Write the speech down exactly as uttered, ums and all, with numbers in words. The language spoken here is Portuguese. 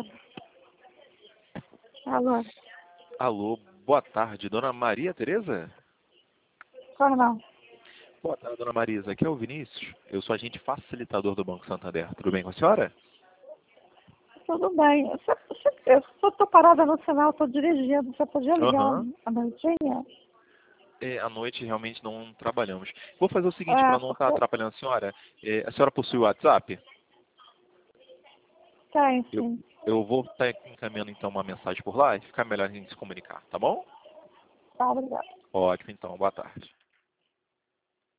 Alô? Alô, boa tarde, dona Maria Tereza? Como não? Boa tarde, dona Marisa. Aqui é o Vinícius. Eu sou agente facilitador do Banco Santander. Tudo bem com a senhora? Tudo bem. Você, você, eu só estou parada no sinal, estou dirigindo. Você podia ligar Aham. um- à noitinha? É, à noite realmente não trabalhamos. Vou fazer o seguinte, É, para não estar porque atrapalhando a senhora. É, a senhora possui o WhatsApp? tem, Eu, sim. eu vou estar encaminhando então uma mensagem por lá e ficar melhor a gente se comunicar, tá bom? Tá, obrigada. Ótimo, então. Boa tarde.